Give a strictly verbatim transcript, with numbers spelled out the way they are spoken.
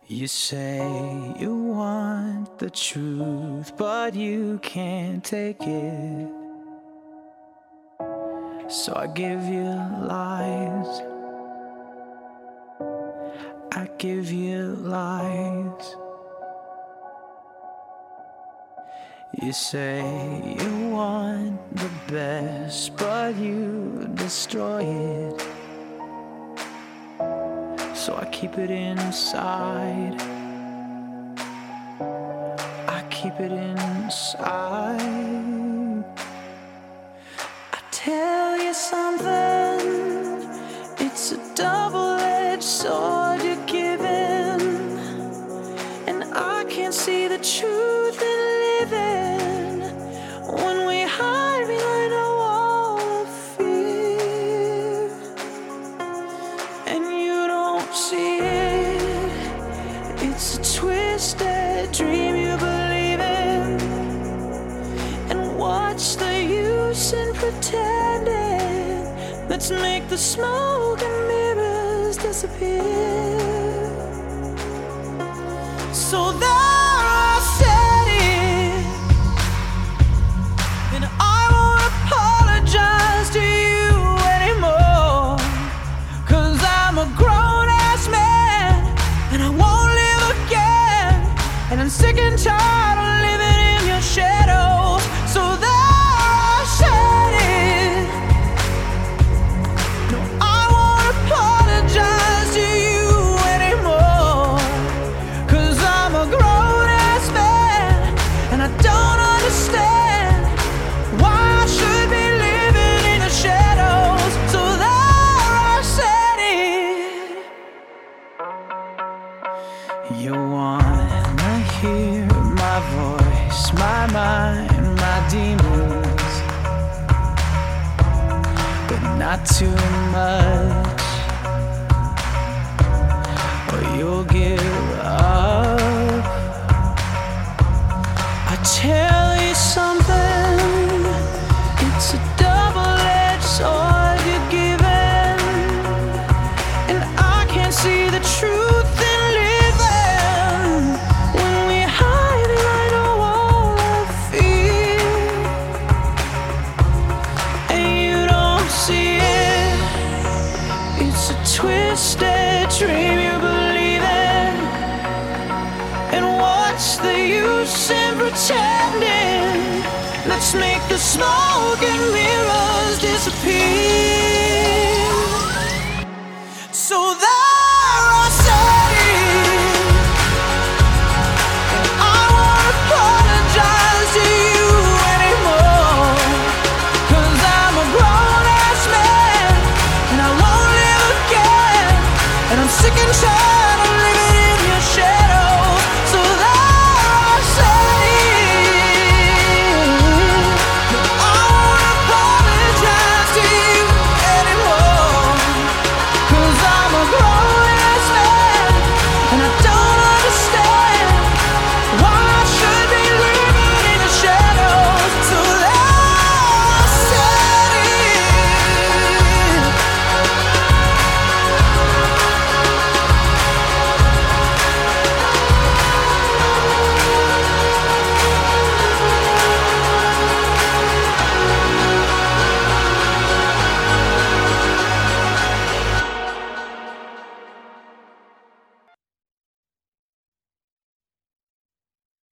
You say you want the truth, but you can't take it. So I give you lies. I give you lies. You say you want the best, but you destroy it. So I keep it inside. I keep it inside. I tell you something, it's a double-edged sword you're giving, and I can't see the truth in living when we hide behind a wall of fear, and you don't see it. It's a twisted dream you believe in, and what's the use in pretending? Let's make the smoke and mirrors disappear. So there I said it, and I won't apologize to you anymore, 'cause I'm a grown-ass man, and I won't live again, and I'm sick and tired of living in your shadows. So there I said it, no, I won't apologize to you anymore, 'cause I'm a grown-ass man, and I don't understand why I should be living in the shadows. So there I said it. You wanna hear my voice, my mind, my demons, but not too much, or you'll give up. I tell you something, it's a double-edged sword you're giving, and I can't see the truth in living when we hide behind a wall of fear, and you don't see it. It's a twisted dream you believe in, and what's the use in pretending? Let's make the smoke and mirrors disappear. So there I said it, and I won't apologize to you anymore, 'cause I'm a grown-ass man, and I won't live again, and I'm sick and tired